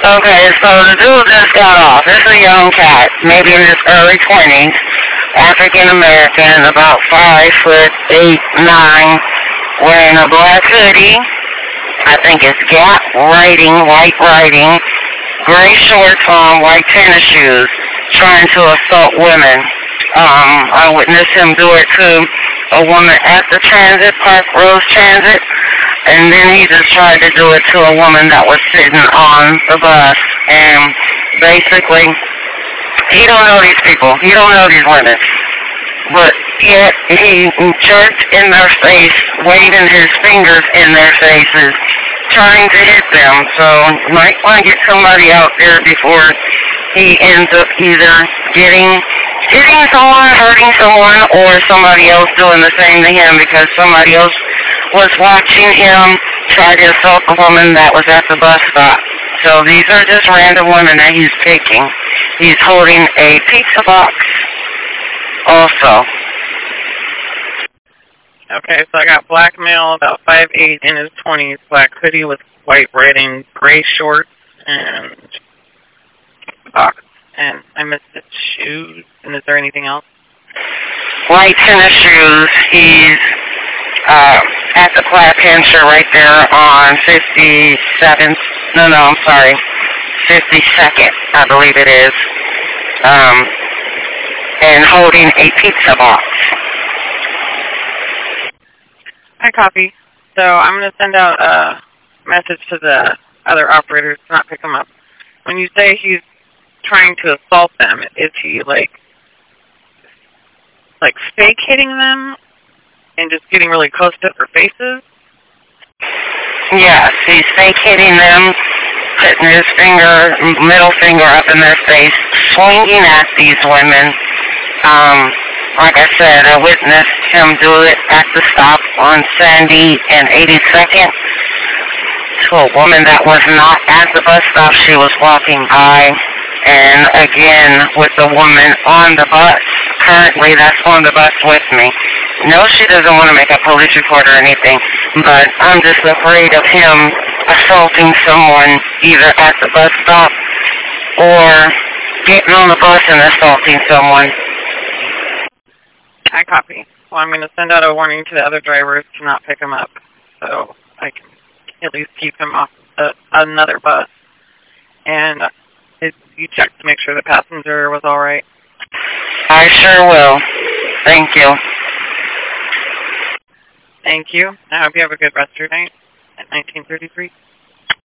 Okay, so the dude just got off. This is a young cat, maybe in his early 20s, African American, about 5'8", 9", wearing a black hoodie. I think it's Gap writing, white writing, gray shorts on, white tennis shoes, trying to assault women. I witnessed him do it to a woman at the transit, Park Rose Transit, and then he just tried to do it to a woman that was sitting on the bus. And basically, he don't know these people. He don't know these women. But yet he jerked in their face, waving his fingers in their faces, trying to hit them. So you might want to get somebody out there before he ends up either hitting someone, hurting someone, or somebody else doing the same to him, because somebody else was watching him try to assault the woman that was at the bus stop. So these are just random women that he's picking. He's holding a pizza box also. Okay, so I got black male, about 5'8", in his 20s, black hoodie with white writing, gray shorts, and box. And I missed the shoes. And is there anything else? White tennis shoes. He's at the Plaid Pincher right there on 57th. No, I'm sorry. 52nd, I believe it is. And holding a pizza box. I copy. So I'm going to send out a message to the other operators to not pick them up. When you say he's trying to assault them, is he like fake hitting them and just getting really close to their faces? Yes, he's fake hitting them, putting his middle finger up in their face, swinging at these women. Like I said, I witnessed him do it at the stop on Sandy and 82nd to a woman that was not at the bus stop. She was walking by. And again, with the woman on the bus, currently that's on the bus with me. No, she doesn't want to make a police report or anything, but I'm just afraid of him assaulting someone either at the bus stop or getting on the bus and assaulting someone. I copy. Well, I'm going to send out a warning to the other drivers to not pick him up, so I can at least keep him off another bus. And you checked to make sure the passenger was all right? I sure will. Thank you. Thank you. I hope you have a good rest of your night at 1933.